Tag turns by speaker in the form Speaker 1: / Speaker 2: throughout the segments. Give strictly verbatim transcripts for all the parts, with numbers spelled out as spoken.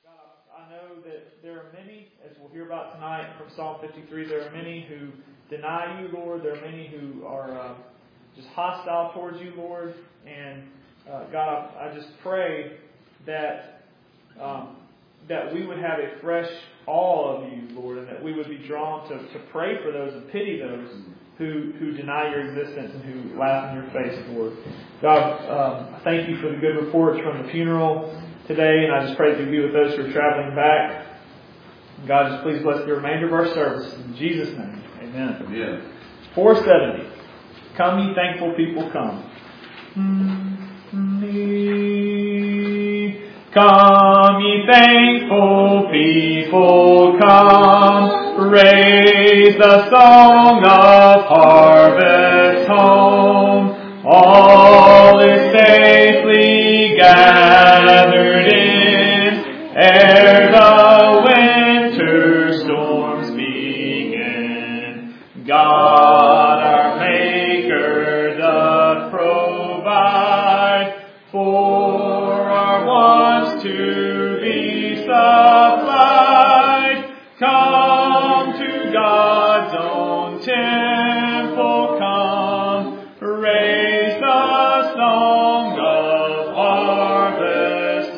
Speaker 1: I know that there are many, as we'll hear about tonight from Psalm fifty-three, there are many who deny you, Lord. There are many who are uh, just hostile towards you, Lord. And uh, God, I, I just pray that um, that we would have a fresh awe of you, Lord, and that we would be drawn to, to pray for those and pity those who, who deny your existence and who laugh in your face, Lord. God, um, I thank you for the good reports from the funeral today, and I just pray that you be with those who are traveling back. God, just please bless the remainder of our service. In Jesus' name, amen.
Speaker 2: Amen.
Speaker 1: four seventy. Come, ye thankful people, come. Come, ye thankful people, come. Raise the song of harvest home. All is safely gathered in, ere the winter storms begin. God, our Maker, doth provide for our wants to be supplied. Come to God's own temple, come. Raise the song of harvest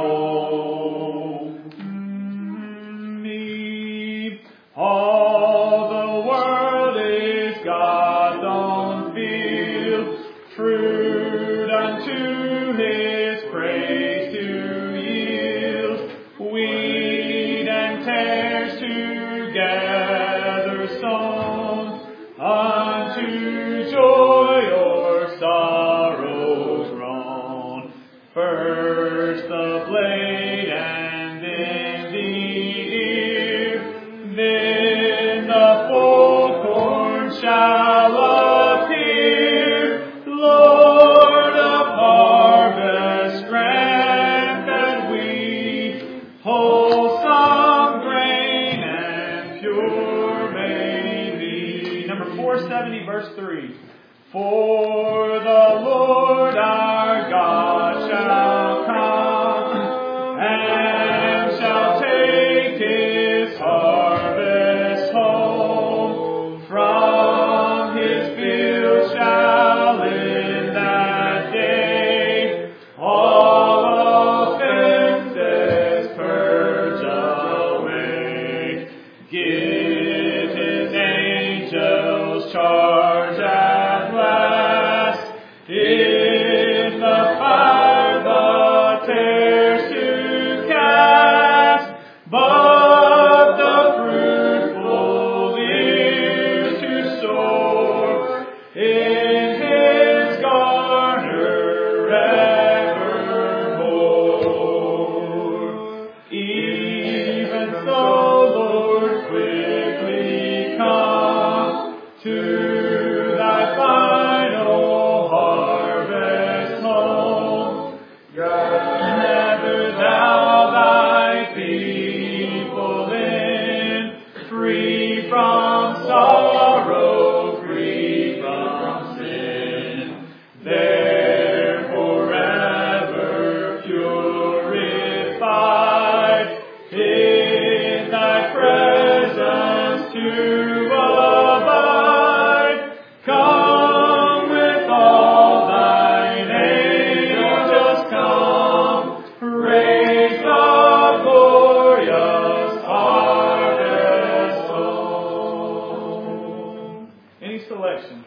Speaker 1: home. Me. All the world is God's own field, fruit unto His praise to yield, wheat and tares together sown, unto joy or sorrow grown. First the blade and then the ear, then the full corn shall appear. Lord of harvest, grant that we wholesome grain and pure may be. Number four seventy, verse three. For the Lord our God shall come, and shall take His harvest home. From His field shall in that day all offenses purge away. Give His angels charge at last in the fire the tares to cast, but the fruitful ear to store in His garner evermore. Even so, Lord, quickly come to Thy final harvest home. Gather Thou Thy people in, free from sorrow, free from sin. There forever purified, in Thy presence to abide. Come with all Thine angels, come. Raise the glorious harvest home. Any selections?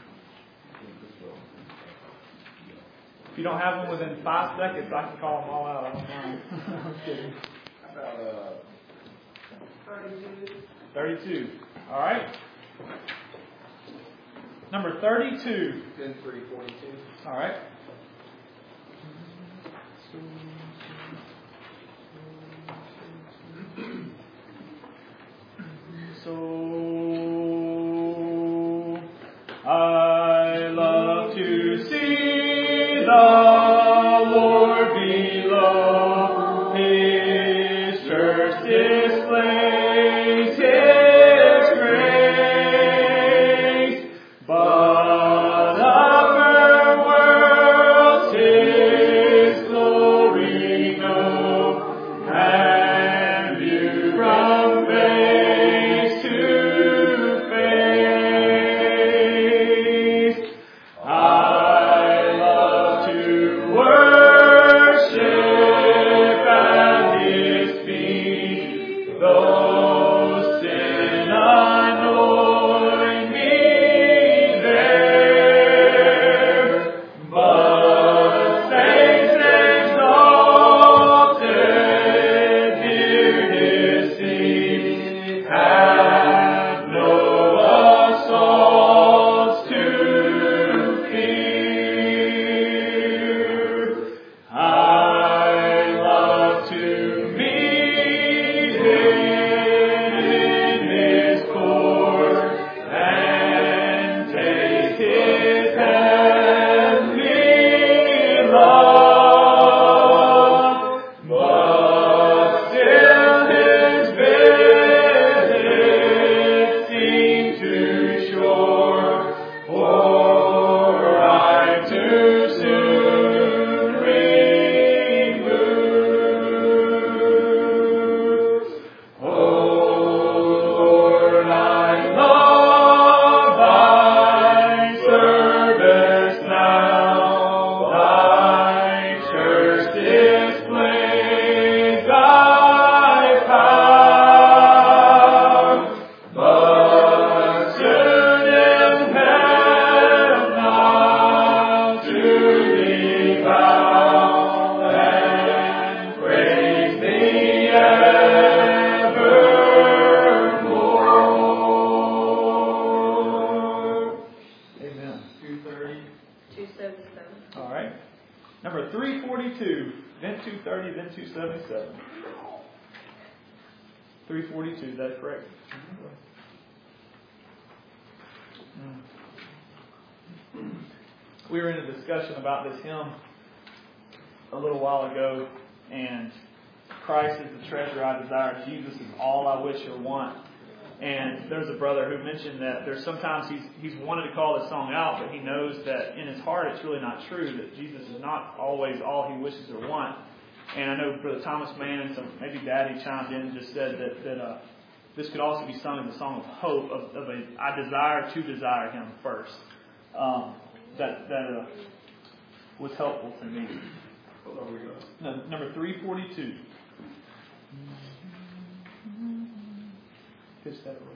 Speaker 1: If you don't have them within five seconds, I can call them all out. I don't mind. I'm kidding.
Speaker 2: About uh,
Speaker 1: thirty-two. All right. Number thirty-two.
Speaker 2: ten three forty-two.
Speaker 1: All right. So I love to see the Lord below. His church displays His grace, but upper worlds His glory know. Number three forty-two, then two thirty, then two seventy-seven. three forty-two, is that correct? Mm. We were in a discussion about this hymn a little while ago, and Christ is the treasure I desire. Jesus is all I wish or want. And there's a brother who mentioned that there's sometimes he's he's wanted to call this song out, but he knows that in his heart it's really not true, that Jesus is not always all he wishes or wants. And I know Brother Thomas Mann and some, maybe Daddy chimed in and just said that, that uh, this could also be sung as a song of hope, of, of a I desire to desire him first. Um, that that uh, was helpful to me. No, number three forty-two. Pitch that really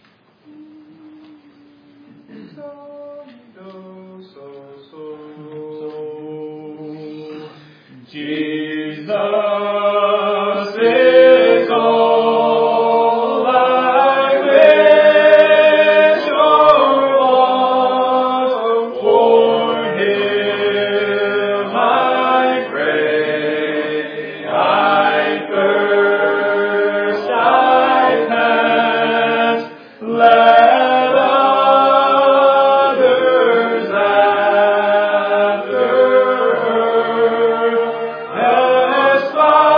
Speaker 1: quick. So, do, so, so, so. Jesus is all I wish or want. For Him I pray, I thirst, I pant. Let others after her aspire.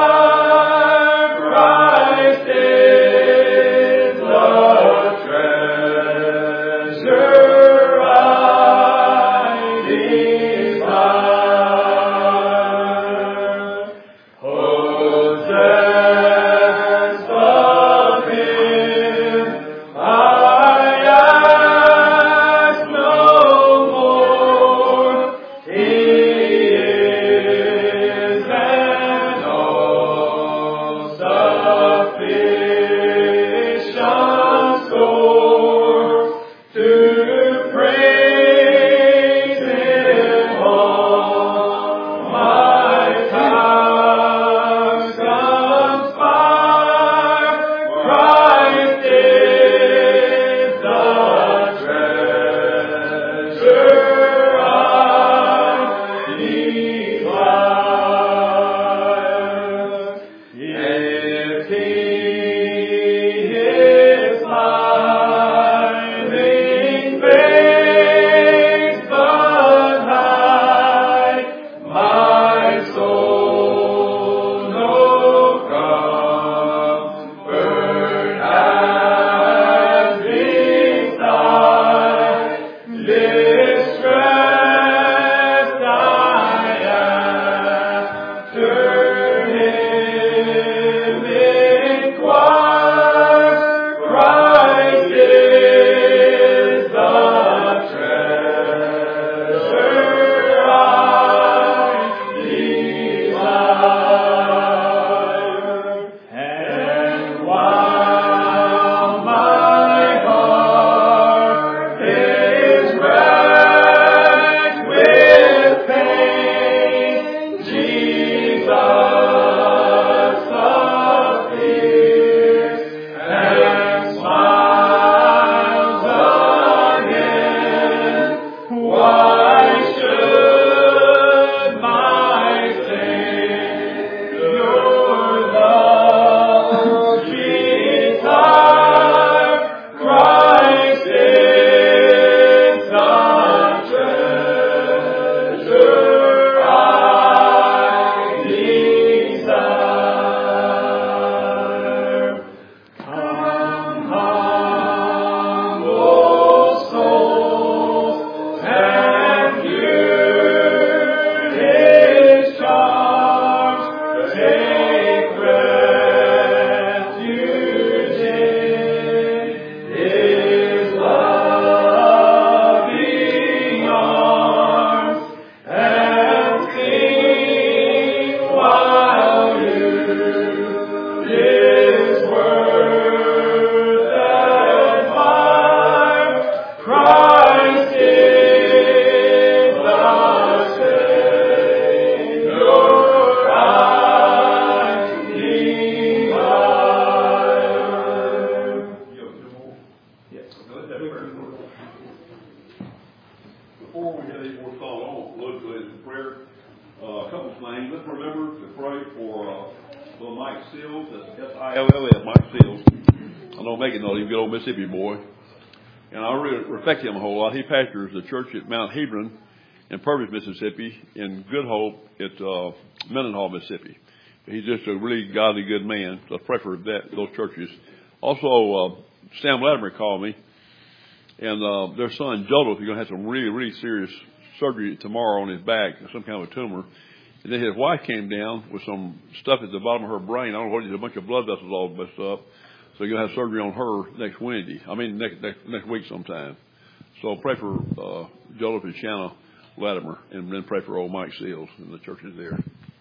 Speaker 3: couple of things. Let's remember to pray for uh, little Mike Seals. That's S I L L S, Mike Seals. I know Megan knows him, good old Mississippi boy. And I really respect him a whole lot. He pastors the church at Mount Hebron in Purvis, Mississippi, in Good Hope at uh, Mendenhall, Mississippi. He's just a really godly, good man. So I pray for that, those churches. Also, uh, Sam Latimer called me, and uh, their son Joseph is going to have some really, really serious surgery tomorrow on his back, some kind of a tumor. And then his wife came down with some stuff at the bottom of her brain. I don't know what it is, a bunch of blood vessels all messed up. So you're going to have surgery on her next Wednesday. I mean, next next, next week sometime. So pray for uh, Joseph and Shanna Latimer, and then pray for old Mike Seals and the churches there.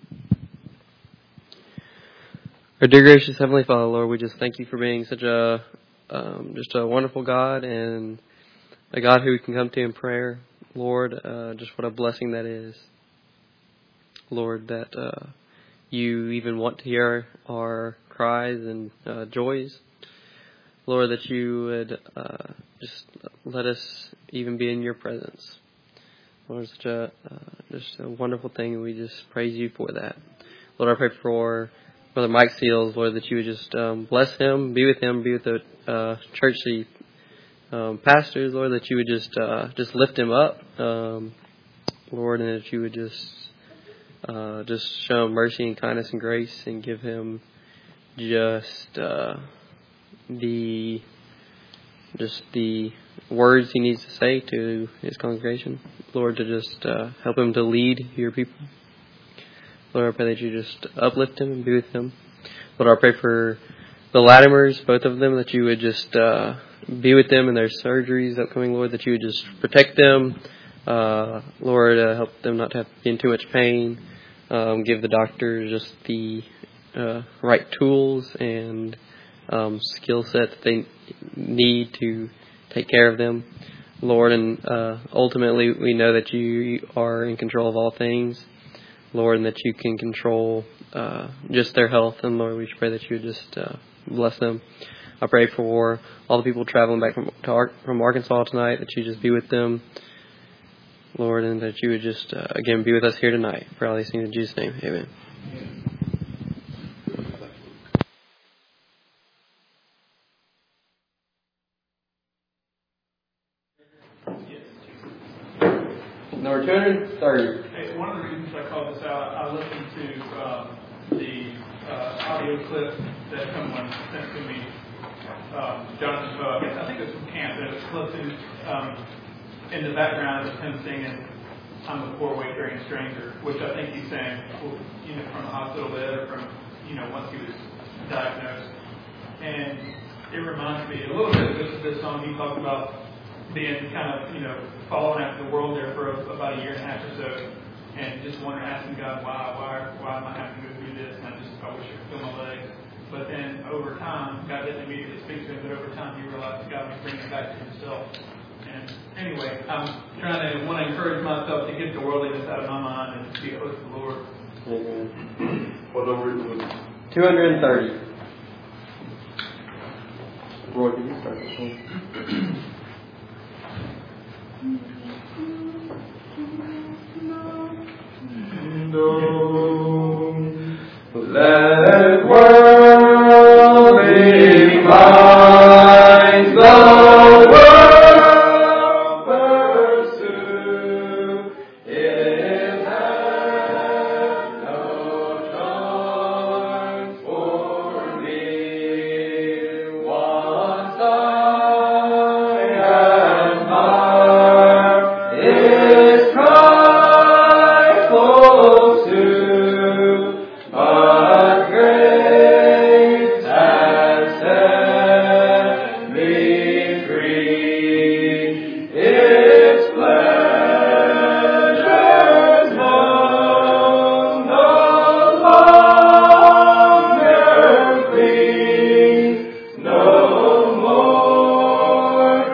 Speaker 4: Our dear gracious Heavenly Father, Lord, we just thank you for being such a um, just a wonderful God, and a God who we can come to in prayer. Lord, uh, just what a blessing that is. Lord, that uh, you even want to hear our cries and uh, joys. Lord, that you would uh, just let us even be in your presence. Lord, it's such a, uh, just a wonderful thing, and we just praise you for that. Lord, I pray for Brother Mike Seals, Lord, that you would just um, bless him, be with him, be with the uh, church um, pastors, Lord, that you would just uh, just lift him up, um, Lord, and that you would just uh, just show him mercy and kindness and grace, and give him just uh, the just the words he needs to say to his congregation, Lord, to just uh, help him to lead your people. Lord, I pray that you just uplift him and be with him. Lord, I pray for the Latimers, both of them, that you would just uh, be with them in their surgeries upcoming, Lord, that you would just protect them. Uh, Lord, uh, help them not to have to be in too much pain. Um, give the doctors just the uh, right tools and um, skill set that they need to take care of them, Lord. And uh, ultimately, we know that you are in control of all things, Lord, and that you can control uh, just their health. And Lord, we pray that you would just uh, bless them. I pray for all the people traveling back from to Ar- from Arkansas tonight, that you just be with them, Lord, and that you would just, uh, again, be with us here tonight. For all these things in Jesus' name, amen. Number two hundred thirty.
Speaker 1: Hey, one of the reasons I called this out, I listened to um, the uh, audio clip that someone sent to me. Um, Jonathan Poe, I guess, I think it was from camp, but it was close to, um, in the background of him singing "I'm a Poor Wayfaring Stranger," which I think he's saying, well, you know, from the hospital bed or from, you know, once he was diagnosed. And it reminds me a little bit of this, this song. He talked about being kind of, you know, following after the world there for a, about a year and a half or so, and just wondering, asking God, why, why, why am I having to go through this? And I just, I wish I could feel my legs. But then over time, God didn't immediately speak to him, but over time he realized that God was bringing him back to himself. And anyway, I'm trying to want to encourage myself to get the worldliness out of my mind and be close to the Lord.
Speaker 3: Amen. What number is it?
Speaker 4: two hundred thirty. Roy, can you start this one?
Speaker 5: Let world be mine, the world pursue. It has no charms for me. Once I admire its trifles too, but grace has set me free. Its pleasures known no longer please, no more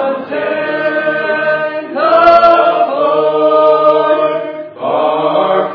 Speaker 5: content the Lord, far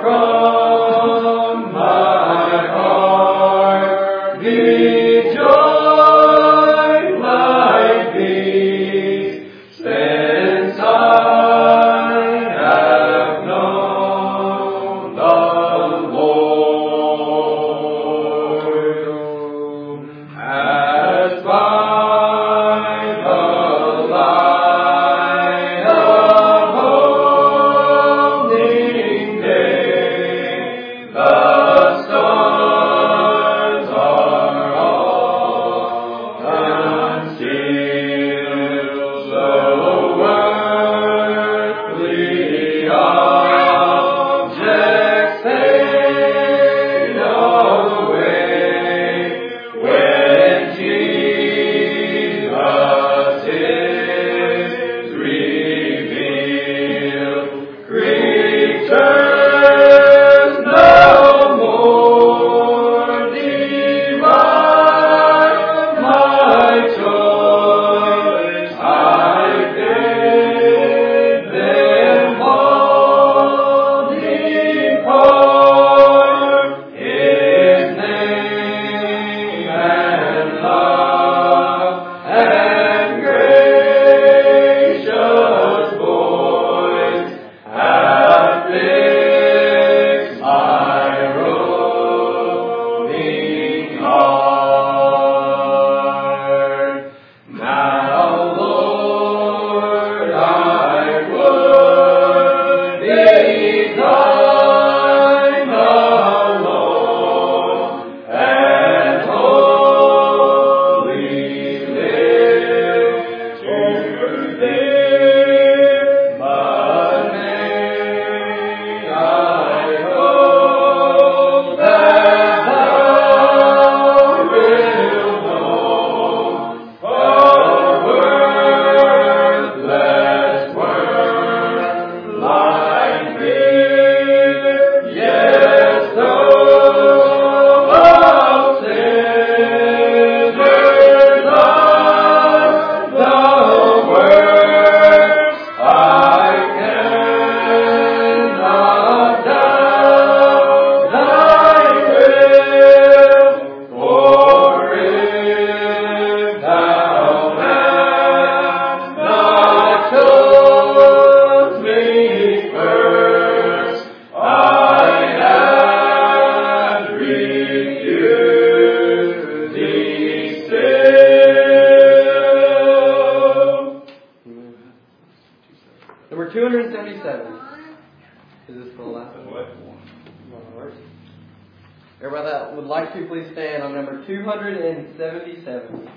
Speaker 4: Everybody that would like to, please stand on number two hundred seventy-seven.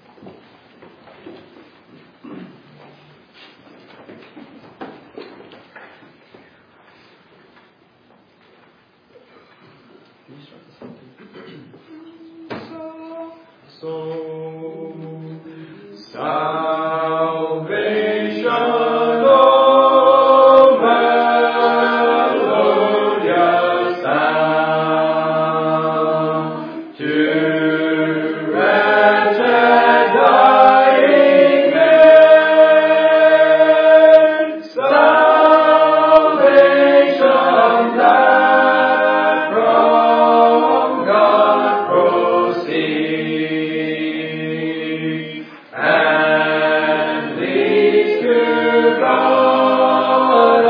Speaker 5: So, salvation, oh, melodious sound to wretched dying men. Salvation that from God proceeds and leads to God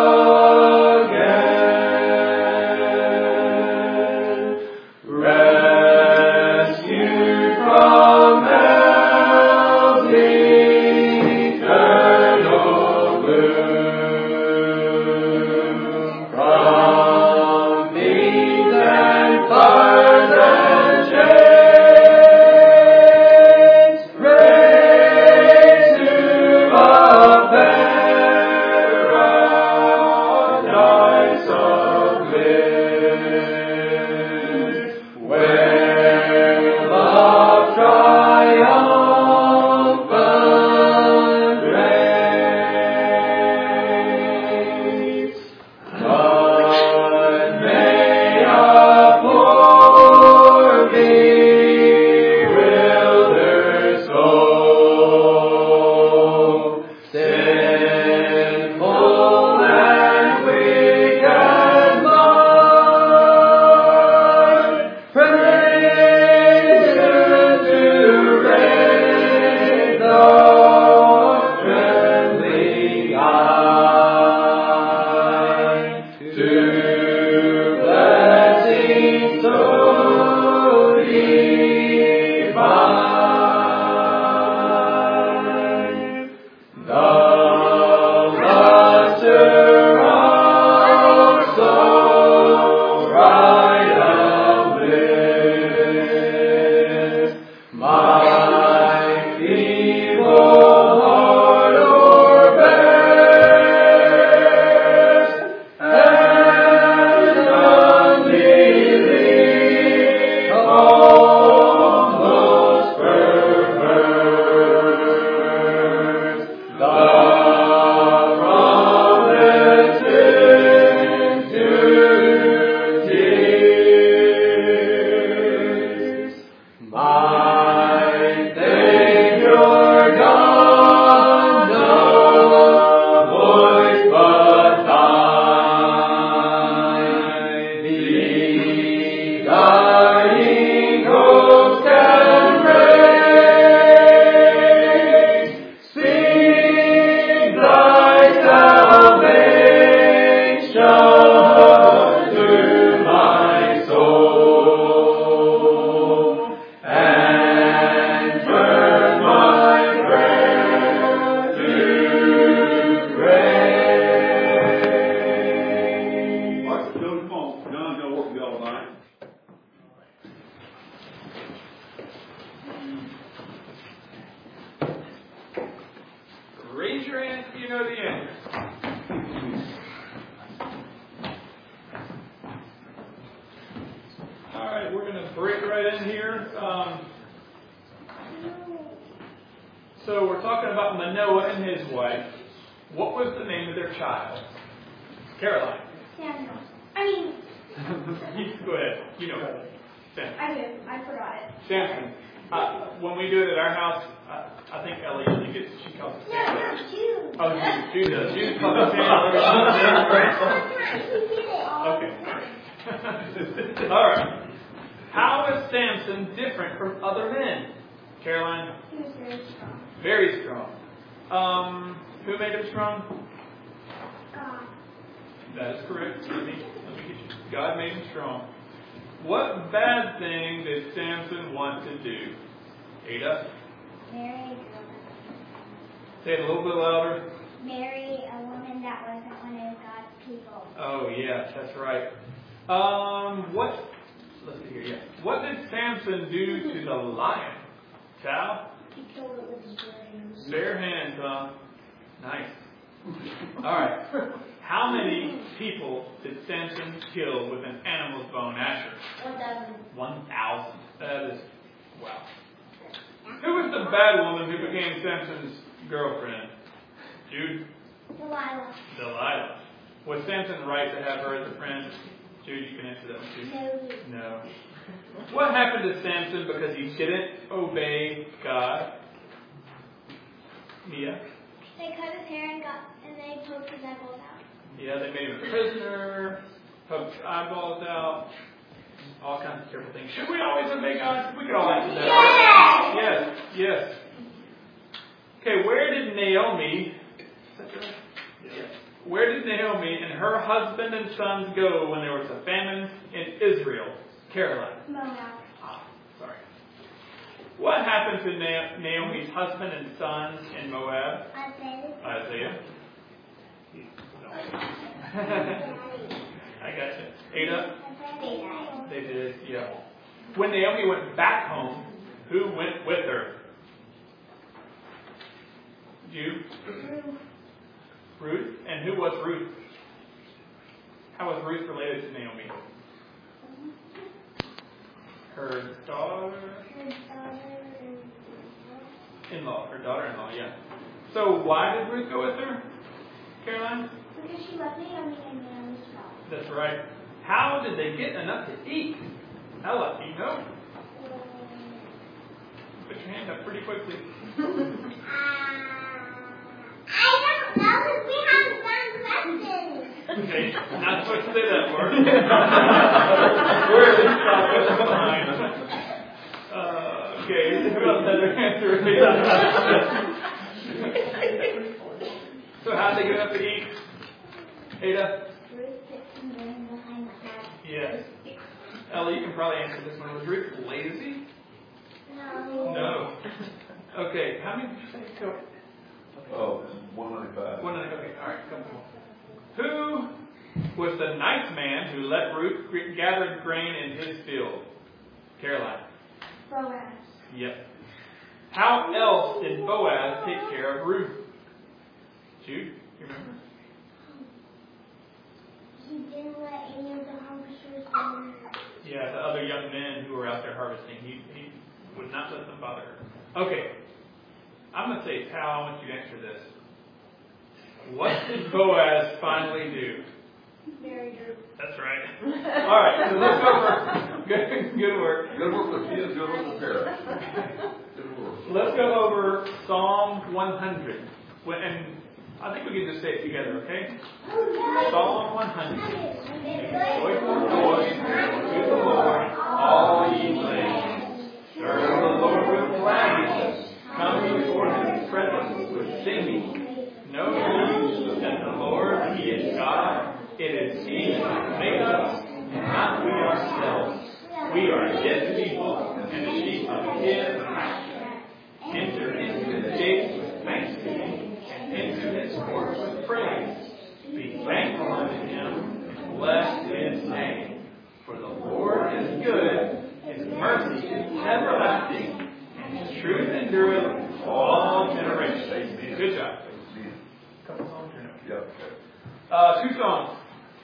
Speaker 5: again. Rescued from hell's eternal gloom, from thieves and fires and chains, raised to a paradise of bliss, where love triumphant reigns. But may a poor bewildered soul, sinful and weak as mine, praise to raise the trembling eye to blessing so divine. The luster of soul's right of bliss, my feeble heart o'erbears, and unbelief almost perverse. The promise into tears. My Savior God, no voice but thine, the dying ghost can raise. Speak thy salvation to my soul, and turn my prayer to praise.
Speaker 3: All right, Joe, come on. John's gonna work with y'all tonight.
Speaker 1: Raise your hand if you know the answer. All right, we're going to break right in here. Um, so we're talking about Manoah and his wife. What was the name of their child? Caroline.
Speaker 6: Samuel. I mean,
Speaker 1: You, go ahead. You know it. Sam.
Speaker 6: I do. I forgot it.
Speaker 1: Samson. Uh, when we do it at our house, uh, I think Ellie usually gets, she calls it
Speaker 6: No,
Speaker 1: Samson.
Speaker 6: no, Jude.
Speaker 1: Oh, Jude, Jude does. Jude calls it Samson. Okay. All right. How is Samson different from other men? Caroline?
Speaker 6: He was very strong.
Speaker 1: Very strong. Um, who made him strong?
Speaker 6: God.
Speaker 1: That is correct. Let me, let me get you. God made him strong. What bad thing did Samson want to do? Ada?
Speaker 6: Marry a woman.
Speaker 1: Say it a little bit louder.
Speaker 6: Marry a woman that wasn't one of God's people.
Speaker 1: Oh, yeah, that's right. Um, what let's see here. Yeah. What did Samson do to the lion? Chow?
Speaker 6: He killed it with his bare hands.
Speaker 1: Bare hands, huh? Nice. All right. How many people did Samson kill with an animal's bone, Asher?
Speaker 6: One dozen.
Speaker 1: One thousand. That is, wow. Who was the bad woman who became Samson's girlfriend? Jude?
Speaker 6: Delilah.
Speaker 1: Delilah. Was Samson right to have her as a friend? Jude, you can answer that one too.
Speaker 6: No.
Speaker 1: No. What happened to Samson because he didn't obey God? Mia?
Speaker 6: They cut his hair and got and they poked his eyeballs out.
Speaker 1: Yeah, they made him a prisoner, poked eyeballs out, all kinds of terrible things. Should we always obey God? We could all answer that. Right? Yes, yes. Okay, where did Naomi, is that right? Yeah. Where did Naomi and her husband and sons go when there was a famine in Israel? Caroline.
Speaker 6: Moab.
Speaker 1: Ah, sorry. What happened to Na- Naomi's husband and sons in Moab?
Speaker 6: Isaiah.
Speaker 1: Isaiah. I got you. Ada? They did, yeah. When Naomi went back home, who went with her? You?
Speaker 6: Ruth.
Speaker 1: Ruth? And who was Ruth? How was Ruth related to Naomi? Her daughter? In-law. Her daughter-in-law, yeah. So why did Ruth go with her, Caroline?
Speaker 6: Because she loved Naomi and Naomi strong.
Speaker 1: That's right. How did they get enough to eat? Ella, do you know? Put your hand up pretty quickly.
Speaker 6: I don't know because we haven't done questions.
Speaker 1: Okay, not supposed to say that word. We're at least not with the line. Uh, okay, who else has their hand raised? So how did they get enough to eat? Ada?
Speaker 6: Ruth picked some grain behind the house.
Speaker 1: Yes. Ella, you can probably answer this one. Was Ruth lazy?
Speaker 6: No.
Speaker 1: No. Okay, how many did you say? Go.
Speaker 3: Oh, one ninety-five.
Speaker 1: One, okay, all right, come on. Who was the nice man who let Ruth gather grain in his field? Caroline.
Speaker 6: Boaz.
Speaker 1: Yep. How else did Boaz take care of Ruth? Jude, you remember?
Speaker 6: He didn't let any of the hungersers in.
Speaker 1: Yeah, the other young men who were out there harvesting. He, he would not let them bother her. Okay. I'm going to say, Tal, I want you to answer this. What did Boaz finally do?
Speaker 6: Married her.
Speaker 1: That's right. All right, so let's go over. Good, good work.
Speaker 3: Good work with kids, good work with parents. Good work.
Speaker 1: Let's go over Psalm one hundred. When- And I think we can just say it together, okay? Psalm one hundred. Joyful noise to the Lord, all ye lands. Serve the Lord with gladness. Come before his presence with singing. Know ye that the Lord, he is God. It is he who made us, and not we ourselves. We are his people, and the sheep of his pasture. Enter into his gates with thanksgiving, and into his courts with praise. Be thankful unto him, and bless his name. For the Lord is good, his mercy is everlasting, and his truth endureth to all generations. Good job. Couple songs or no?
Speaker 3: Yeah.
Speaker 1: Uh, two songs.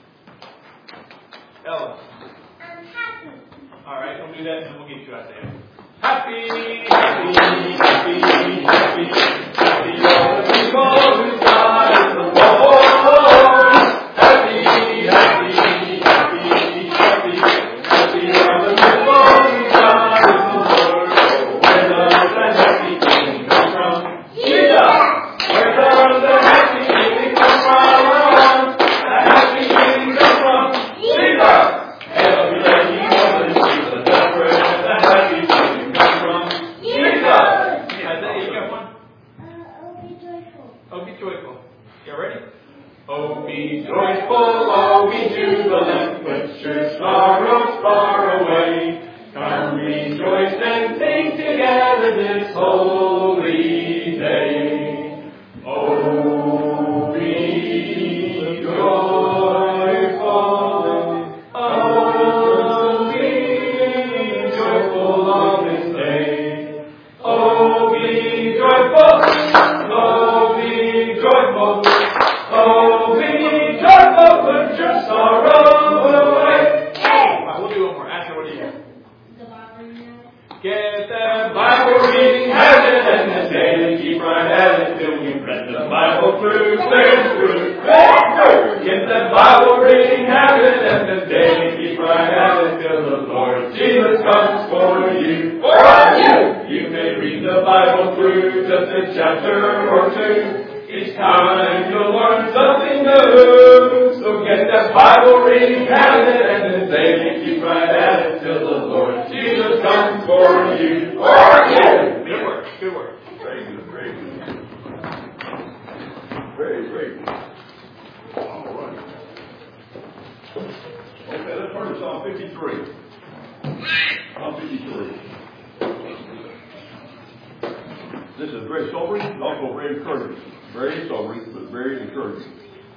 Speaker 1: Ella.
Speaker 6: I'm happy.
Speaker 1: All right, we'll do that, and then we'll get you out there. Happy, happy, happy, happy, happy are the people whose God is the Lord. Happy, happy, happy, happy, happy are the people whose God is the Lord. Where does the happy feeling come from? Jesus! Where does the happy feeling come from? The happy feeling comes from Jesus! Every day he was Jesus, that's where the happy feeling comes from. Jesus! Isaiah, you got one?
Speaker 6: Uh, oh, be joyful.
Speaker 1: Oh, be joyful.
Speaker 5: reading habit and the daily keep right at it till we read the Bible through, clear through, clear through. Get the Bible reading habit and the daily keep right at it till the Lord Jesus comes for you. For you! You may read the Bible through just a chapter or two. Each time you'll learn something new. So get that Bible reading habit and the daily keep right at it till the Lord Jesus comes for you. For you! Good work, good work.
Speaker 3: Very good, very good. Very, very good. All right. Okay, let's turn to Psalm fifty-three. Psalm fifty-three. This is very sobering, also very encouraging. Very sobering, but very encouraging.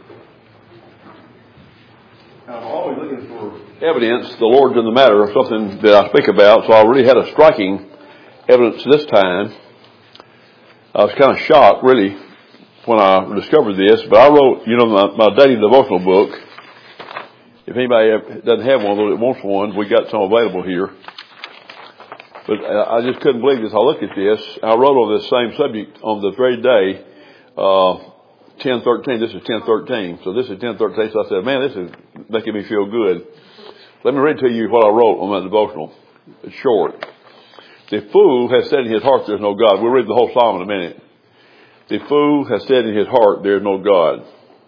Speaker 3: I'm always looking for evidence the Lord's in the matter of something that I speak about, so I really had a striking evidence this time. I was kind of shocked, really, when I discovered this, but I wrote, you know, my, my daily devotional book. If anybody doesn't have one, that wants one, we got some available here. But I just couldn't believe this. I looked at this. I wrote on this same subject on the very day, uh, ten thirteen. This is ten thirteen. So this is ten thirteen. So I said, man, this is making me feel good. Let me read to you what I wrote on my devotional. It's short. The fool has said in his heart, there's no God. We'll read the whole psalm in a minute. The fool has said in his heart, there is no God.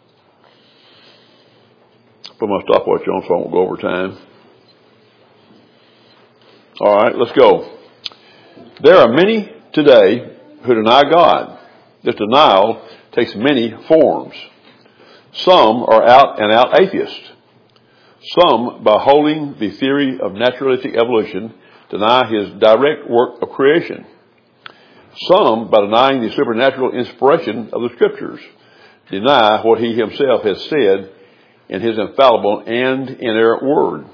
Speaker 3: Put my stopwatch on so I won't go over time. All right, let's go. There are many today who deny God. This denial takes many forms. Some are out and out atheists. Some, by holding the theory of naturalistic evolution, deny his direct work of creation. Some, by denying the supernatural inspiration of the Scriptures, deny what he himself has said in his infallible and inerrant word.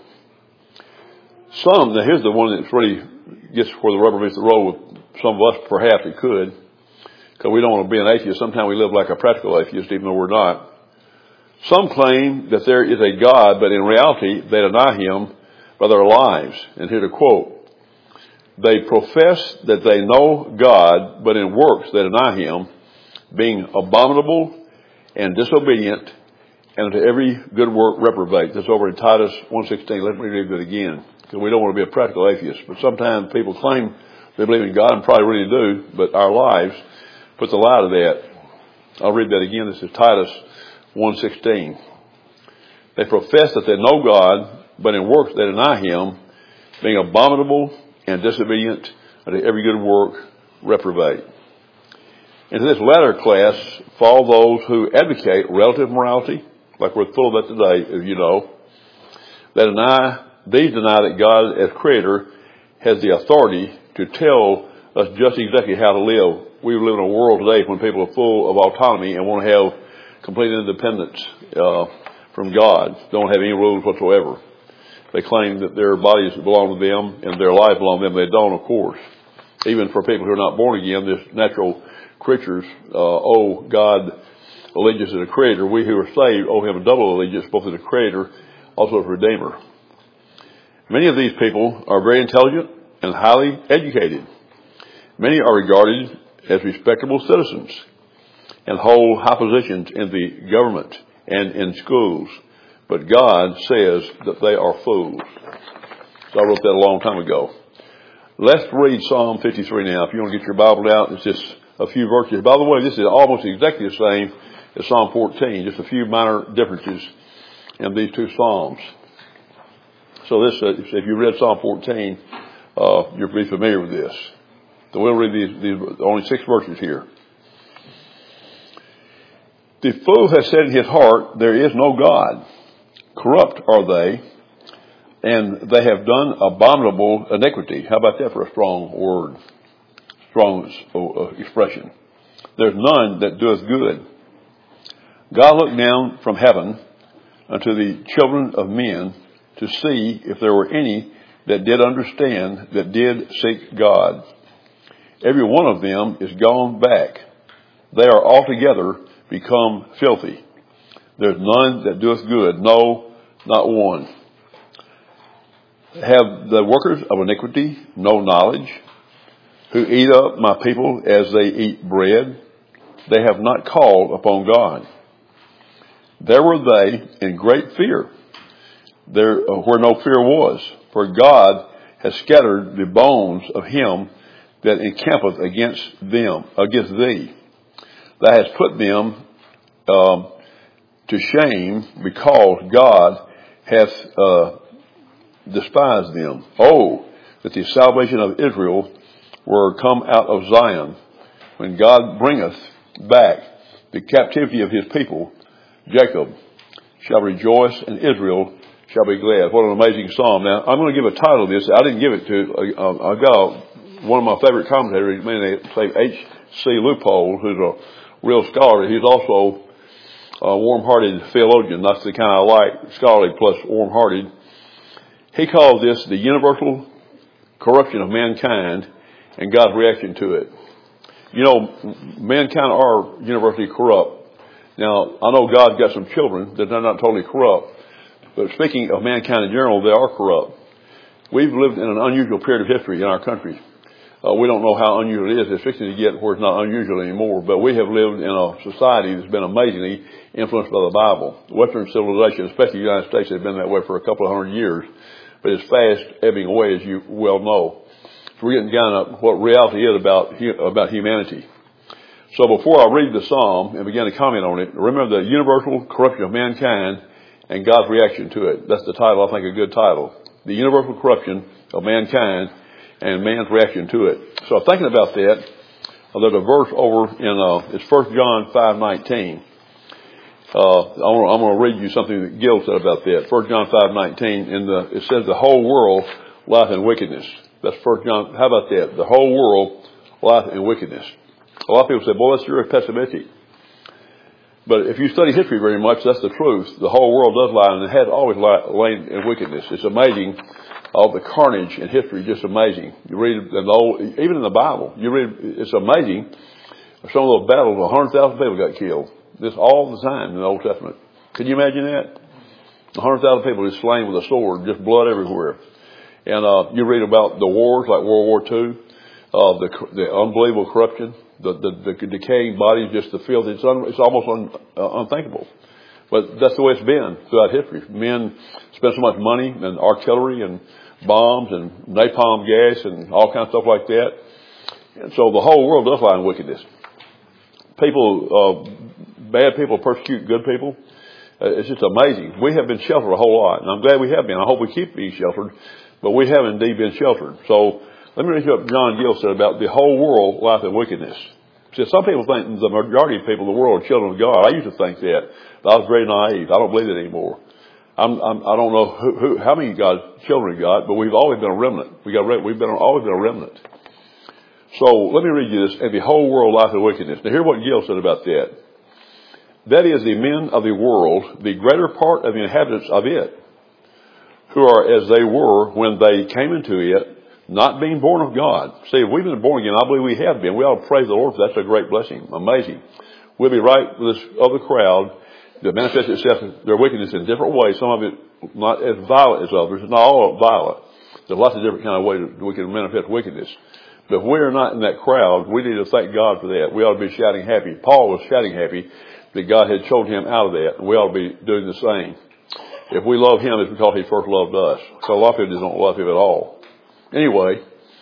Speaker 3: Some, now here's the one that really gets where the rubber meets the road with some of us, perhaps it could, because we don't want to be an atheist. Sometimes we live like a practical atheist, even though we're not. Some claim that there is a God, but in reality, they deny him by their lives. And here's a quote. They profess that they know God, but in works they deny him, being abominable and disobedient, and to every good work reprobate. That's over in Titus one sixteen. Let me read it again, because we don't want to be a practical atheist. But sometimes people claim they believe in God, and probably really do, but our lives put the lie to that. I'll read that again. This is Titus one sixteen. They profess that they know God, but in works they deny him, being abominable and disobedient, and to every good work reprobate. Into this latter class fall those who advocate relative morality, like we're full of that today, as you know. They deny, these deny that God, as creator, has the authority to tell us just exactly how to live. We live in a world today when people are full of autonomy and want to have complete independence uh, from God, don't have any rules whatsoever. They claim that their bodies belong to them and their life belong to them. They don't, of course. Even for people who are not born again, this natural creatures uh, owe God allegiance as a creator. We who are saved owe him a double allegiance, both as a creator, also as a redeemer. Many of these people are very intelligent and highly educated. Many are regarded as respectable citizens and hold high positions in the government and in schools. But God says that they are fools. So I wrote that a long time ago. Let's read Psalm fifty-three now. If you want to get your Bible out, it's just a few verses. By the way, this is almost exactly the same as Psalm fourteen, just a few minor differences in these two Psalms. So this, uh, if you read Psalm fourteen, uh, you'll be familiar with this. So we'll read these, these only six verses here. The fool has said in his heart, there is no God. Corrupt are they, and they have done abominable iniquity. How about that for a strong word, strong uh, expression? There's none that doeth good. God looked down from heaven unto the children of men to see if there were any that did understand, that did seek God. Every one of them is gone back. They are altogether become filthy. There's none that doeth good, no, not one. Have the workers of iniquity no knowledge? who eat up my people as they eat bread. They have not called upon God. There were they in great fear, there where no fear was, for God has scattered the bones of him that encampeth against them, against thee. Thou hast put them um, to shame, because God hath uh, despised them. Oh, that the salvation of Israel were come out of Zion, when God bringeth back the captivity of his people. Jacob shall rejoice, and Israel shall be glad. What an amazing psalm. Now, I'm going to give a title to this. I didn't give it to, uh, I got one of my favorite commentators, man, they say H C Leupold, who's a real scholar. He's also a warm-hearted theologian. That's the kind I like, scholarly plus warm-hearted. He calls this the universal corruption of mankind and God's reaction to it. You know, mankind are universally corrupt. Now, I know God's got some children that are not totally corrupt, but speaking of mankind in general, they are corrupt. We've lived in an unusual period of history in our country. Uh, we don't know how unusual it is. It's fixing to get where it's not unusual anymore, but we have lived in a society that's been amazingly influenced by the Bible. Western civilization, especially the United States, has been that way for a couple of hundred years, but it's fast ebbing away, as you well know. So we're getting down to what reality is about, about humanity. So before I read the psalm and begin to comment on it, remember the universal corruption of mankind and God's reaction to it. That's the title, I think, a good title. The universal corruption of mankind and man's reaction to it. So thinking about that, there's a verse over in, uh, it's First John five nineteen. Uh, I'm going to read you something that Gil said about that. First John five nineteen, in the, it says the whole world lieth in wickedness. That's First John, how about that? The whole world lieth in wickedness. A lot of people say, boy, that's very pessimistic. But if you study history very much, that's the truth. The whole world does lie, and it has always lain in wickedness. It's amazing, all the carnage in history, just amazing. You read in the old, even in the Bible, you read, it's amazing. Some of those battles, one hundred thousand people got killed. This all the time in the Old Testament. Can you imagine that? one hundred thousand people just slain with a sword, just blood everywhere. And uh, you read about the wars like World War Two, uh, the, the unbelievable corruption. The, the, the decaying bodies, just the filth. It's, un, it's almost un, uh, unthinkable. But that's the way it's been throughout history. Men spend so much money and artillery and bombs and napalm gas and all kinds of stuff like that. And so the whole world does lie in wickedness. People, uh, bad people persecute good people. Uh, it's just amazing. We have been sheltered a whole lot, and I'm glad we have been. I hope we keep being sheltered, but we have indeed been sheltered. So let me read you what John Gill said about the whole world lieth in wickedness. See, some people think the majority of people in the world are children of God. I used to think that, but I was very naive. I don't believe it anymore. I'm, I'm, I don't know who, who, how many God's children God, but we've always been a remnant. We got, we've been always been a remnant. So let me read you this. And the whole world lieth in wickedness. Now hear what Gill said about that. That is, the men of the world, the greater part of the inhabitants of it, who are as they were when they came into it, not being born of God. See, if we've been born again, I believe we have been. We ought to praise the Lord. That's a great blessing. Amazing. We'll be right with this other crowd that manifests itself, their wickedness in different ways. Some of it not as violent as others. Not all violent. There's lots of different kind of ways we can manifest wickedness. But if we're not in that crowd, we need to thank God for that. We ought to be shouting happy. Paul was shouting happy that God had chosen him out of that. And we ought to be doing the same. If we love him, it's because he first loved us. So a lot of people just don't love him at all. Anyway,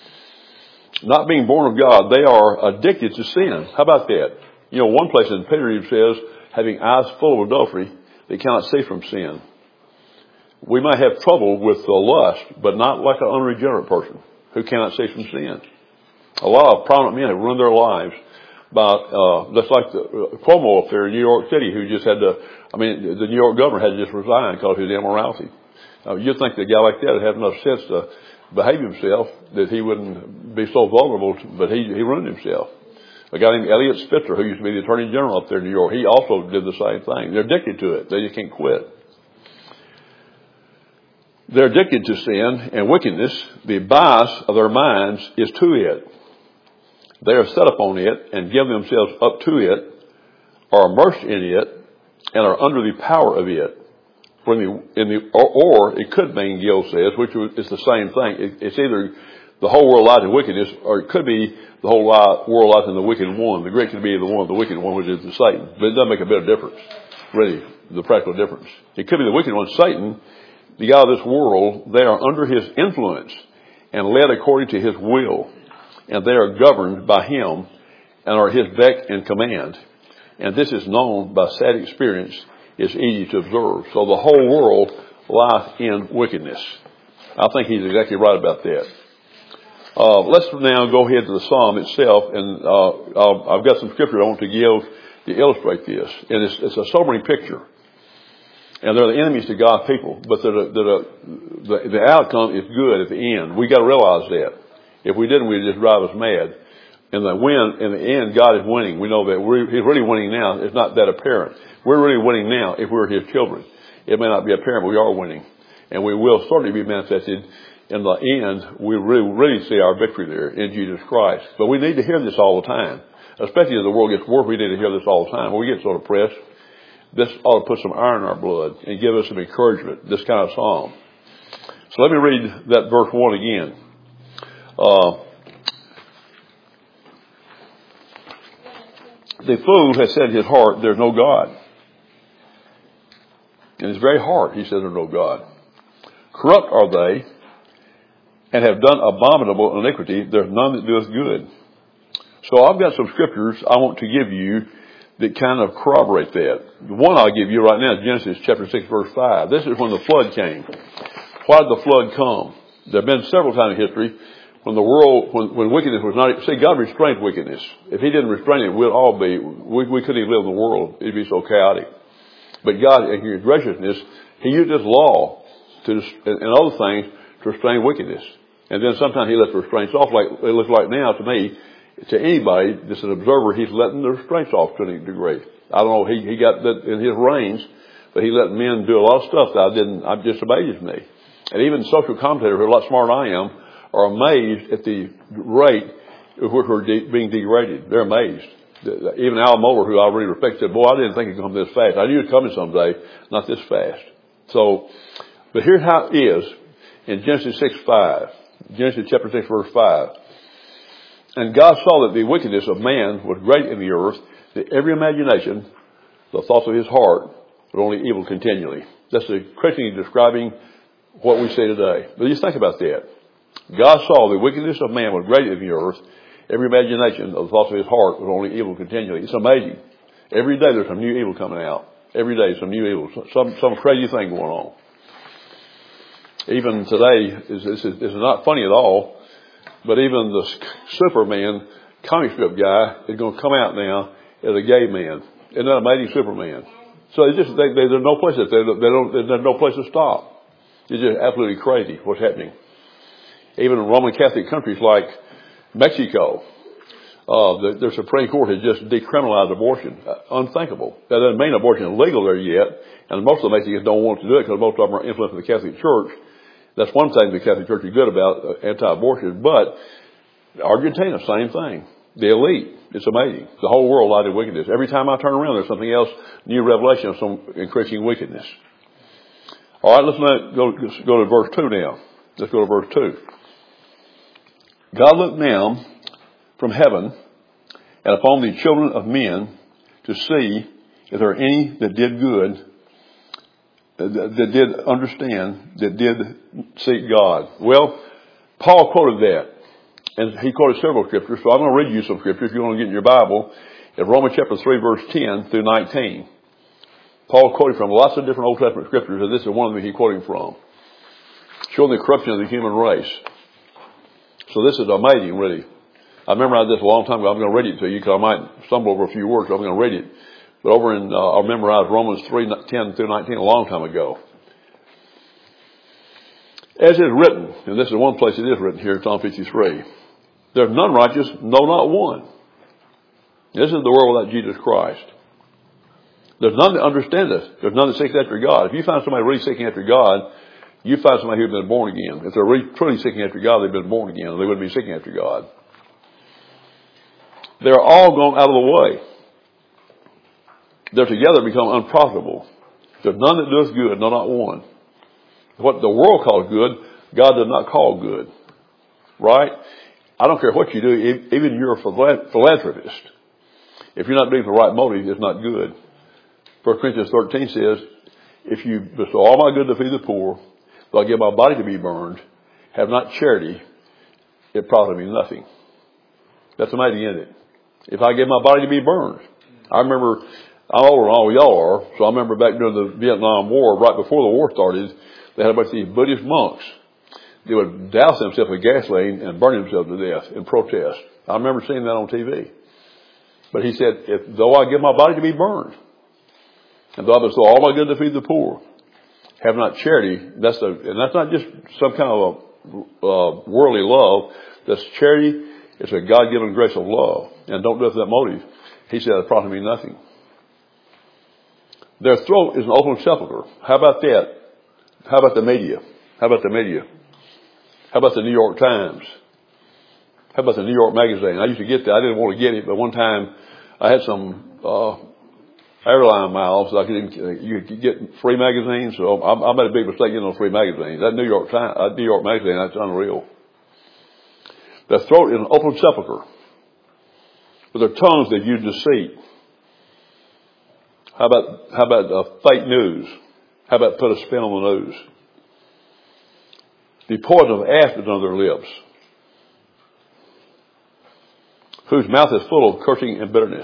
Speaker 3: not being born of God, they are addicted to sin. How about that? You know, one place in Peter says, having eyes full of adultery, they cannot see from sin. We might have trouble with the lust, but not like an unregenerate person who cannot see from sin. A lot of prominent men have ruined their lives by, uh, just like the uh, Cuomo up there in New York City, who just had to, I mean, the New York governor had to just resign because of his immorality. Uh, you'd think that a guy like that would have enough sense to behave himself that he wouldn't be so vulnerable, to, but he, he ruined himself. A guy named Elliot Spitzer, who used to be the attorney general up there in New York, he also did the same thing. They're addicted to it. They just can't quit. They're addicted to sin and wickedness. The bias of their minds is to it. They are set upon it and give themselves up to it, are immersed in it, and are under the power of it. In the, in the, or, or it could mean, Gill says, which is the same thing. It, it's either the whole world lies in wickedness, or it could be the whole world lies in the wicked one. The great could be the one, the wicked one, which is the Satan. But it doesn't make a bit of difference, really, the practical difference. It could be the wicked one, Satan, the God of this world. They are under his influence and led according to his will, and they are governed by him and are his beck and command. And this is known by sad experience. It's easy to observe. So the whole world lies in wickedness. I think he's exactly right about that. Uh, let's now go ahead to the Psalm itself, and uh, I've got some scripture I want to give to illustrate this. And it's, it's a sobering picture. And they're the enemies to God's people, but the, the, the, the outcome is good at the end. We got to realize that. If we didn't, we'd just drive us mad. In the win, in the end, God is winning. We know that we're, He's really winning now. It's not that apparent. We're really winning now if we're His children. It may not be apparent, but we are winning, and we will certainly be manifested. In the end, we really, really see our victory there in Jesus Christ. But we need to hear this all the time, especially as the world gets worse. We need to hear this all the time. When we get so depressed, this ought to put some iron in our blood and give us some encouragement. This kind of psalm. So let me read that verse one again. Uh, The fool has said in his heart, there's no God. In his very heart, he says there's no God. Corrupt are they, and have done abominable iniquity. There's none that doeth good. So I've got some scriptures I want to give you that kind of corroborate that. The one I'll give you right now is Genesis chapter six, verse five. This is when the flood came. Why did the flood come? There have been several times in history when the world, when, when wickedness was not, see, God restrained wickedness. If He didn't restrain it, we'd all be, we, we couldn't even live in the world. It'd be so chaotic. But God, in His graciousness, He used His law to, and other things to restrain wickedness. And then sometimes He lets the restraints off, like it looks like now to me, to anybody that's an observer, He's letting the restraints off to a degree. I don't know, He, he got that in His reigns, but He let men do a lot of stuff that I didn't, it just amazes me. And even social commentators who are a lot smarter than I am, are amazed at the rate at which we're de- being degraded. They're amazed. Even Al Mohler, who I really respect, said, boy, I didn't think it'd come this fast. I knew it'd come someday, not this fast. So, but here's how it is in Genesis six five. Genesis chapter six, verse five. And God saw that the wickedness of man was great in the earth, that every imagination, the thoughts of his heart, were only evil continually. That's the Christian describing what we say today. But just think about that. God saw the wickedness of man was great in the earth. Every imagination of the thoughts of his heart was only evil continually. It's amazing. Every day there's some new evil coming out. Every day some new evil, some some crazy thing going on. Even today, this is, is not funny at all, but even the Superman comic strip guy is going to come out now as a gay man. Isn't that amazing? Superman. So it's just they, they, there's no place that they, they don't. There's no place to stop. It's just absolutely crazy what's happening. Even in Roman Catholic countries like Mexico, uh, the, their Supreme Court has just decriminalized abortion. Uh, unthinkable. That doesn't mean abortion is legal there yet, and most of the Mexicans don't want to do it because most of them are influenced by the Catholic Church. That's one thing the Catholic Church is good about, uh, anti-abortion. But Argentina, same thing. The elite, it's amazing. The whole world lies in wickedness. Every time I turn around, there's something else, new revelation of some increasing wickedness. All right, let's not go, let's go to verse two now. Let's go to verse two. God looked down from heaven and upon the children of men to see if there are any that did good, that, that did understand, that did seek God. Well, Paul quoted that, and he quoted several scriptures, so I'm going to read you some scriptures if you want to get in your Bible. In Romans chapter three, verse ten through nineteen. Paul quoted from lots of different Old Testament scriptures, and this is one of them he's quoting from, showing the corruption of the human race. So this is amazing, really. I memorized this a long time ago. I'm going to read it to you because I might stumble over a few words, so I'm going to read it. But over in, uh, I memorized Romans three, ten through nineteen a long time ago. As is written, and this is one place it is written here in Psalm fifty-three, there's none righteous, no, not one. This is the world without Jesus Christ. There's none that understandeth. There's none that seeks after God. If you find somebody really seeking after God, you find somebody who's been born again. If they're really, truly seeking after God, they've been born again, or they wouldn't be seeking after God. They're all gone out of the way. They're together become unprofitable. There's none that doeth good, no, not one. What the world calls good, God does not call good. right? I don't care what you do, e- even you're a phila- philanthropist. If you're not doing it for the right motive, it's not good. First Corinthians thirteen says, if you bestow all my good to feed the poor, though I give my body to be burned, have not charity, it profiteth me nothing. That's amazing, isn't it? If I give my body to be burned. I remember, I'm older than all y'all are, so I remember back during the Vietnam War, right before the war started, they had a bunch of these Buddhist monks. They would douse themselves with gasoline and burn themselves to death in protest. I remember seeing that on T V. But he said, if, though I give my body to be burned, and though I bestow all my good to feed the poor, have not charity, that's the, and that's not just some kind of a uh, worldly love. That's charity. It's a God-given grace of love. And don't do it for that motive. He said, it profiteth me nothing. Their throat is an open sepulchre. How about that? How about the media? How about the media? How about the New York Times? How about the New York Magazine? I used to get that. I didn't want to get it, but one time I had some uh, airline miles. I could you could get free magazines. So I, I made a big mistake getting those free magazines. That New York Times, uh, New York Magazine, that's unreal. Their throat is an open sepulchre. With their tongues they use deceit. How about how about uh, fake news? How about put a spin on the news? The poison of asp is under their lips, whose mouth is full of cursing and bitterness.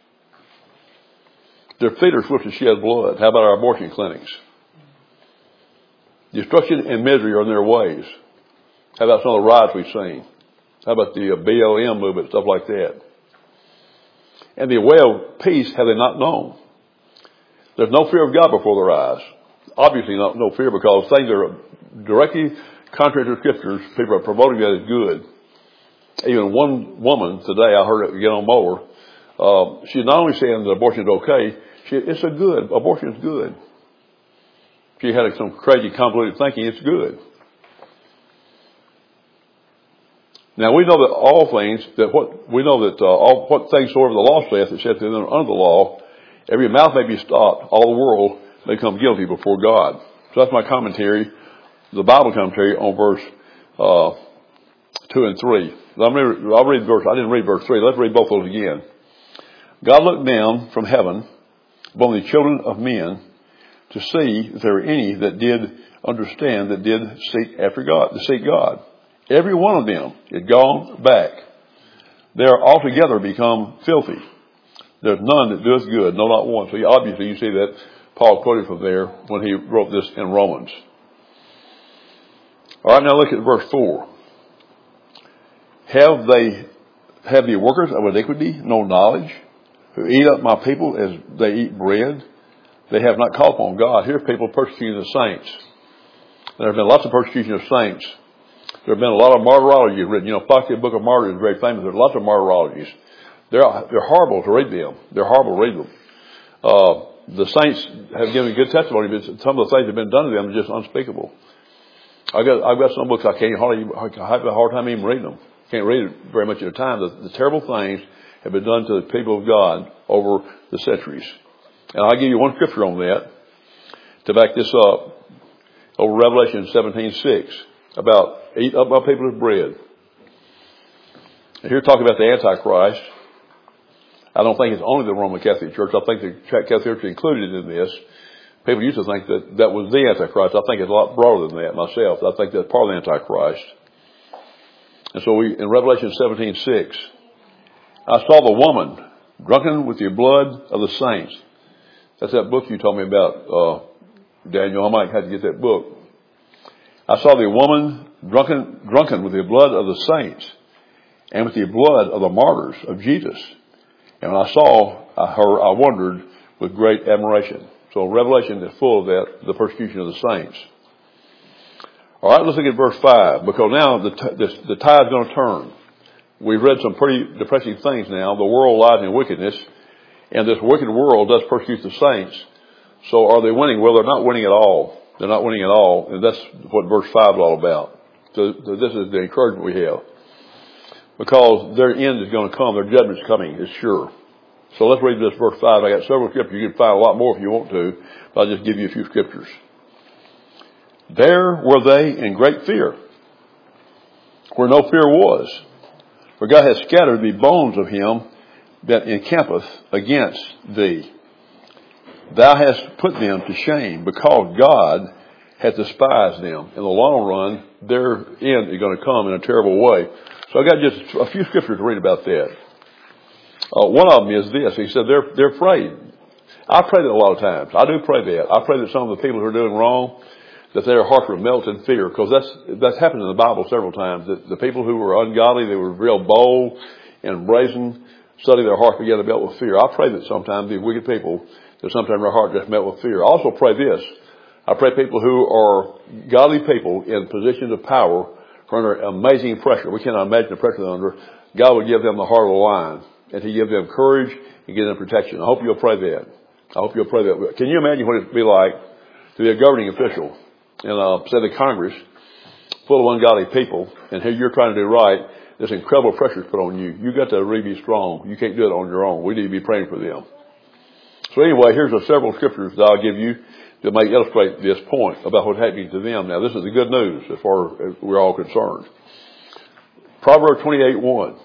Speaker 3: Their feet are swift to shed blood. How about our abortion clinics? Destruction and misery are in their ways. How about some of the riots we've seen? How about the B L M movement, stuff like that? And the way of peace have they not known. There's no fear of God before their eyes. Obviously not, no fear, because things are directly contrary to Scriptures. People are promoting that as good. Even one woman today, I heard it get on mower, uh, she's not only saying that abortion is okay, she, it's a good, abortion is good. She had some crazy convoluted thinking, it's good. Now we know that all things, that what, we know that uh, all, what things soever the law saith, it saith that under the law, every mouth may be stopped, all the world may come guilty before God. So that's my commentary, the Bible commentary on verse uh, two and three. I'll read, I'll read verse, I didn't read verse three. Let's read both of those again. God looked down from heaven upon the children of men to see if there were any that did understand, that did seek after God, to seek God. Every one of them is gone back. They are altogether become filthy. There's none that doeth good, no, not one. So obviously you see that Paul quoted from there when he wrote this in Romans. All right, now look at verse four. Have they, have the workers of iniquity no knowledge, who eat up my people as they eat bread? They have not called upon God. Here's people persecuting the saints. There have been lots of persecution of saints. There have been a lot of martyrology written. You know, Fox's Book of Martyrs is very famous. There's lots of martyrologies. They're, they're horrible to read them. They're horrible to read them. Uh, the saints have given good testimony, but some of the things that have been done to them are just unspeakable. I've got, I've got some books I can't hardly, I have a hard time even reading them. Can't read it very much at a time. The, the terrible things have been done to the people of God over the centuries. And I'll give you one scripture on that to back this up. Over Revelation seventeen six, about eat up my people as bread. And here talking about the Antichrist. I don't think it's only the Roman Catholic Church. I think the Catholic Church is included in this. People used to think that that was the Antichrist. I think it's a lot broader than that myself. I think that's part of the Antichrist. And so we, in Revelation seventeen six, I saw the woman drunken with the blood of the saints. That's that book you told me about, uh, Daniel. I might have to get that book. I saw the woman drunken, drunken with the blood of the saints and with the blood of the martyrs of Jesus. And when I saw her, I wondered with great admiration. So Revelation is full of that, the persecution of the saints. All right, let's look at verse five, because now the, t- the, the tide is going to turn. We've read some pretty depressing things now. The world lies in wickedness, and this wicked world does persecute the saints. So are they winning? Well, they're not winning at all. They're not winning at all, and that's what verse five is all about. So, so this is the encouragement we have. Because their end is going to come, their judgment is coming, it's sure. So let's read this verse five. I got several scriptures. You can find a lot more if you want to, but I'll just give you a few scriptures. There were they in great fear, where no fear was. For God hath scattered the bones of him that encampeth against thee. Thou hast put them to shame, because God hath despised them. In the long run, their end is going to come in a terrible way. So I got just a few scriptures to read about that. Uh, one of them is this. He said they're they're afraid. I pray that a lot of times. I do pray that. I pray that some of the people who are doing wrong, that their hearts will melt in fear, because that's that's happened in the Bible several times. That the people who were ungodly, they were real bold and brazen. Suddenly their hearts began to melt with fear. I pray that sometimes these wicked people, that sometimes their heart just melt with fear. I also pray this. I pray people who are godly people in positions of power are under amazing pressure. We cannot imagine the pressure they're under. God would give them the heart of a lion, and He give them courage and give them protection. I hope you'll pray that. I hope you'll pray that. Can you imagine what it'd be like to be a governing official in, uh, say, the Congress, full of ungodly people, and here you're trying to do right? This incredible pressure is put on you. You've got to really be strong. You can't do it on your own. We need to be praying for them. So anyway, here's a several scriptures that I'll give you that may illustrate this point about what's happening to them. Now, this is the good news as far as we're all concerned. Proverbs twenty-eight one.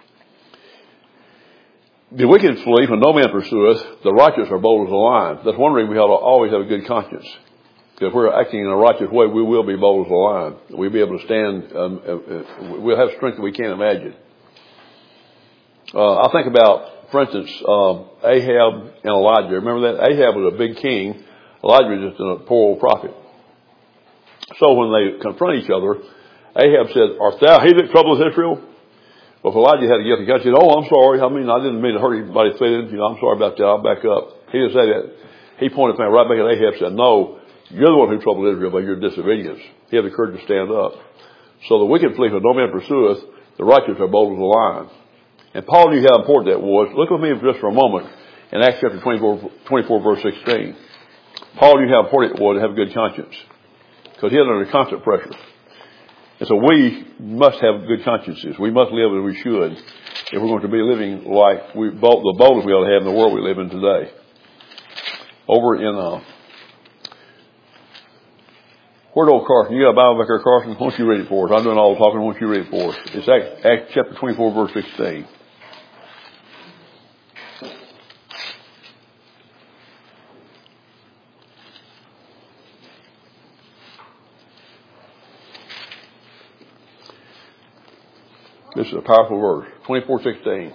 Speaker 3: The wicked flee when no man pursueth. The righteous are bold as a lion. That's one reason we have to always have a good conscience. If we're acting in a righteous way, we will be bold as a lion. We'll be able to stand. Um, uh, we'll have strength that we can't imagine. Uh, I think about, for instance, um, Ahab and Elijah. Remember that? Ahab was a big king. Elijah was just a poor old prophet. So when they confront each other, Ahab said, "Art thou he that troubleth Israel?" Well, if Elijah had a guilty conscience, he said, "Oh, I'm sorry. I mean, I didn't mean to hurt anybody's feelings. You know, I'm sorry about that. I'll back up." He didn't say that. He pointed the finger right back at Ahab and said, "No, you're the one who troubled Israel by your disobedience." He had the courage to stand up. So the wicked flee when no man pursueth. The righteous are bold as a lion. And Paul knew how important that was. Look with me just for a moment in Acts chapter twenty-four, twenty-four verse sixteen. Paul knew how important it was to have a good conscience, because he was under constant pressure. And so we must have good consciences. We must live as we should if we're going to be living like we, the boldest we ought to have in the world we live in today. Over in, uh, where'd old Carson? You got a Bible back there, Carson? Why don't you read it for us? I'm doing all the talking. Why don't you read it for us? It's Acts, Acts chapter twenty-four, verse sixteen. This is a powerful verse. twenty-four sixteen.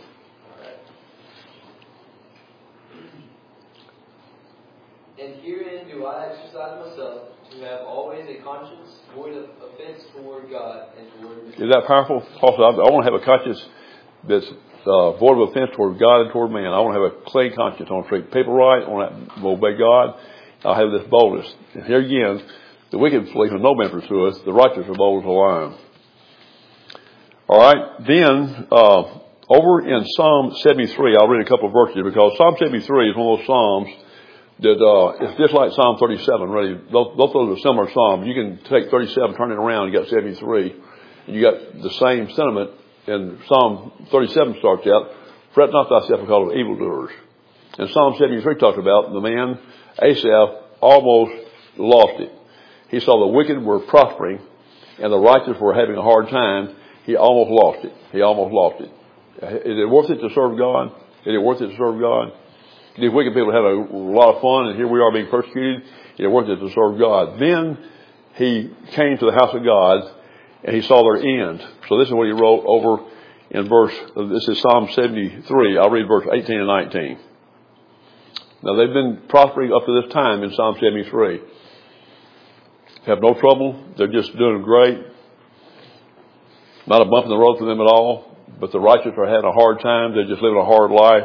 Speaker 7: And herein do I exercise myself to have always a conscience void of offense toward God and toward man.
Speaker 3: Is that powerful? Also, I, I want to have a conscience that's uh, void of offense toward God and toward man. I want to have a clean conscience. I want to treat people right. I want to obey God. I'll have this boldness. And here again, the wicked flee when no man pursueth. The righteous are bold as a lion. All right. Then, uh, over in Psalm seventy-three, I'll read a couple of verses, because Psalm seventy-three is one of those Psalms that, uh, it's just like Psalm thirty-seven, really. Both, both those are similar Psalms. You can take thirty-seven, turn it around, you got seventy-three. And you got the same sentiment, and Psalm thirty-seven starts out, "Fret not thyself because of evildoers." And Psalm seventy-three talks about the man, Asaph, almost lost it. He saw the wicked were prospering, and the righteous were having a hard time. He almost lost it. He almost lost it. Is it worth it to serve God? Is it worth it to serve God? These wicked people had a lot of fun, and here we are being persecuted. Is it worth it to serve God? Then he came to the house of God, and he saw their end. So this is what he wrote over in verse, this is Psalm seventy-three. I'll read verse eighteen and nineteen. Now they've been prospering up to this time in Psalm seventy-three. Have no trouble. They're just doing great. Not a bump in the road for them at all, but the righteous are having a hard time. They're just living a hard life.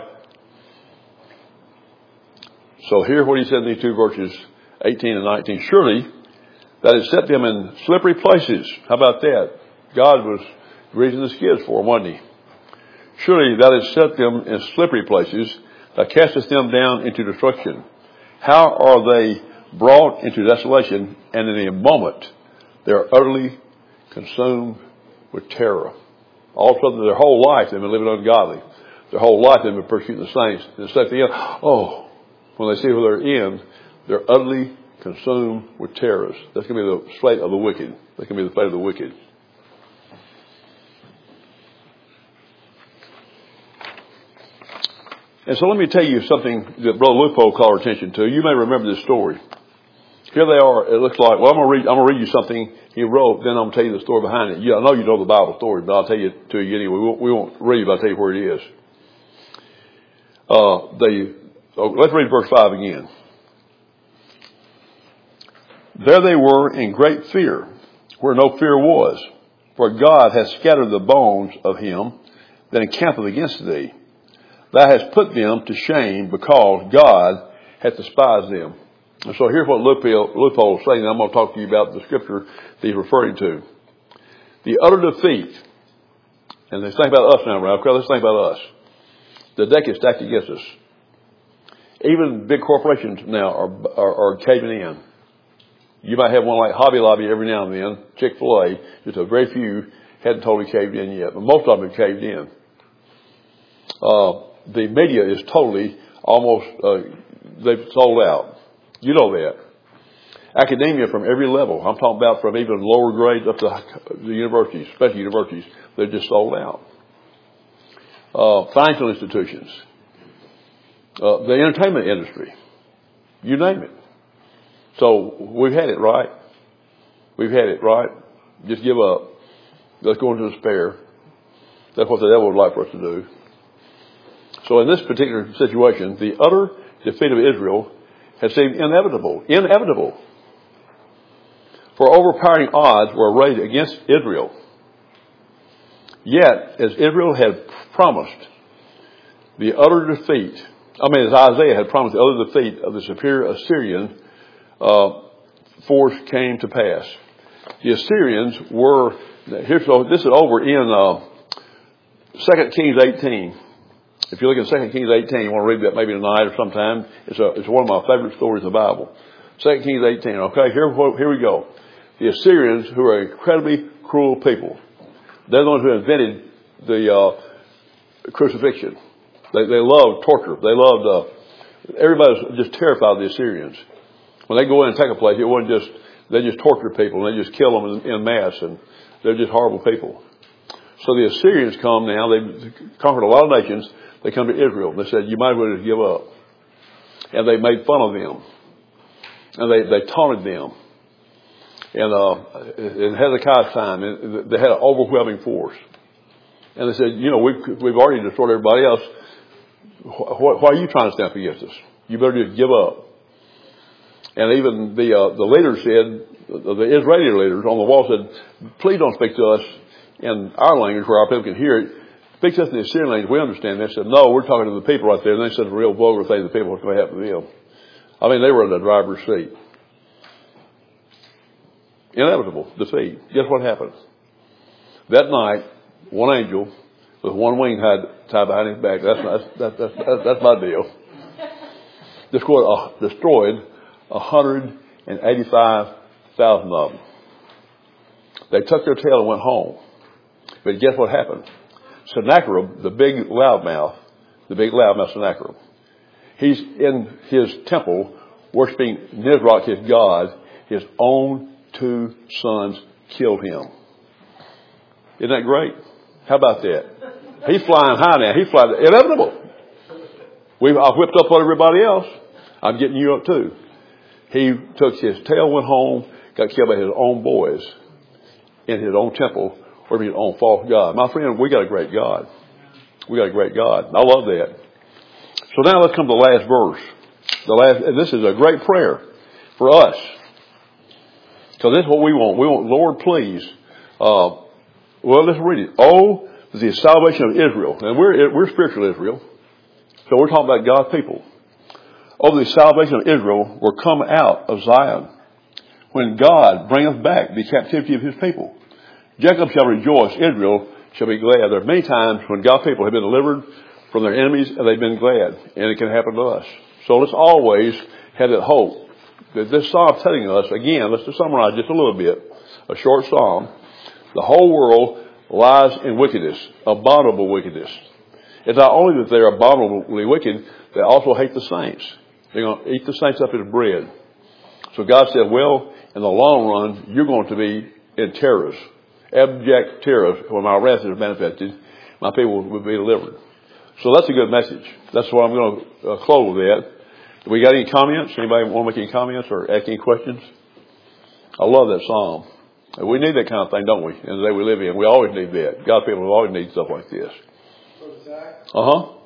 Speaker 3: So hear what he said in these two verses, eighteen and nineteen. Surely that has set them in slippery places. How about that? God was raising the skids for them, wasn't he? Surely that has set them in slippery places, that casteth them down into destruction. How are they brought into desolation, and in a moment they are utterly consumed with terror. All of a sudden, their whole life they've been living ungodly. Their whole life they've been persecuting the saints. And it's at the end, oh, when they see where they're in, they're utterly consumed with terrors. That's going to be the fate of the wicked. That's going to be the fate of the wicked. And so let me tell you something that Brother Lupo called our attention to. You may remember this story. Here they are. It looks like, well, I'm going to read, I'm going to read you something he wrote, then I'm going to tell you the story behind it. Yeah, I know you know the Bible story, but I'll tell you to you anyway. We won't, we won't read it, but I'll tell you where it is. Uh, they, oh, let's read verse five again. There they were in great fear, where no fear was, for God has scattered the bones of him that encampeth against thee. Thou hast put them to shame, because God hath despised them. And so here's what Lupo is saying. I'm going to talk to you about the scripture that he's referring to. The utter defeat. And let's think about us now, Ralph. Let's think about us. The deck is stacked against us. Even big corporations now are, are, are caving in. You might have one like Hobby Lobby every now and then, Chick-fil-A. Just a very few hadn't totally caved in yet, but most of them have caved in. Uh, the media is totally, almost, uh, they've sold out. You know that. Academia from every level. I'm talking about from even lower grades up to the universities, especially universities. They're just sold out. Uh, financial institutions. Uh, the entertainment industry. You name it. So we've had it, right? We've had it, right? Just give up. Let's go into despair. That's what the devil would like for us to do. So in this particular situation, the utter defeat of Israel had seemed inevitable. Inevitable. For overpowering odds were arrayed against Israel. Yet, as Israel had promised, the utter defeat, I mean, as Isaiah had promised, the utter defeat of the superior Assyrian uh, force came to pass. The Assyrians were, here's, so this is over in uh, Second Kings eighteen. If you look at Second Kings eighteen, you want to read that maybe tonight or sometime. It's a, it's one of my favorite stories in the Bible. Second Kings eighteen. Okay, here, here we go. The Assyrians, who are incredibly cruel people, they're the ones who invented the uh, crucifixion. They, they loved torture. They loved, uh, everybody's just terrified of the Assyrians. When they go in and take a place, it wasn't just, they just torture people and they just kill them in, in mass, and they're just horrible people. So the Assyrians come now, they've conquered a lot of nations. They come to Israel. They said, you might as well just give up. And they made fun of them. And they, they taunted them. And uh, in Hezekiah's time, they had an overwhelming force. And they said, you know, we've, we've already destroyed everybody else. Why, why are you trying to stand up against us? You better just give up. And even the uh, the leaders said, the Israeli leaders on the wall said, please don't speak to us in our language where our people can hear it. Speak to us in the Assyrian language. We understand. They said, no, we're talking to the people right there. And they said a real vulgar thing to the people. What's going to happen to them? I mean, they were in the driver's seat. Inevitable defeat. Guess what happened? That night, one angel with one wing tied, tied behind his back. That's that's that's that's, that's, that's my deal. Destroyed, uh, destroyed one hundred eighty-five thousand of them. They tucked their tail and went home. But guess what happened? Sennacherib, the big loudmouth, the big loudmouth Sennacherib, he's in his temple worshiping Nisroch, his god. His own two sons killed him. Isn't that great? How about that? He's flying high now. He's flying. Inevitable. We've, I've whipped up on everybody else. I'm getting you up too. He took his tail, went home, got killed by his own boys in his own temple, or his own false god. My friend, we got a great God. We got a great God. I love that. So now let's come to the last verse. The last, and this is a great prayer for us. So this is what we want. We want, Lord, please. Uh, well, let's read it. Oh, the salvation of Israel. And we're, we're spiritual Israel. So we're talking about God's people. Oh, the salvation of Israel will come out of Zion when God bringeth back the captivity of his people. Jacob shall rejoice. Israel shall be glad. There are many times when God's people have been delivered from their enemies and they've been glad. And it can happen to us. So let's always have that hope. That this psalm telling us, again, let's just summarize just a little bit. A short psalm. The whole world lies in wickedness. Abominable wickedness. It's not only that they're abominably wicked, they also hate the saints. They're going to eat the saints up as bread. So God said, well, in the long run, you're going to be in terrors. Abject terrors. When my wrath is manifested, my people will be delivered. So that's a good message. That's what I'm going to uh, close with that. Do we got any comments? Anybody want to make any comments or ask any questions? I love that psalm. We need that kind of thing, don't we? In the day we live in, we always need that. God, people always need stuff like this. Uh huh.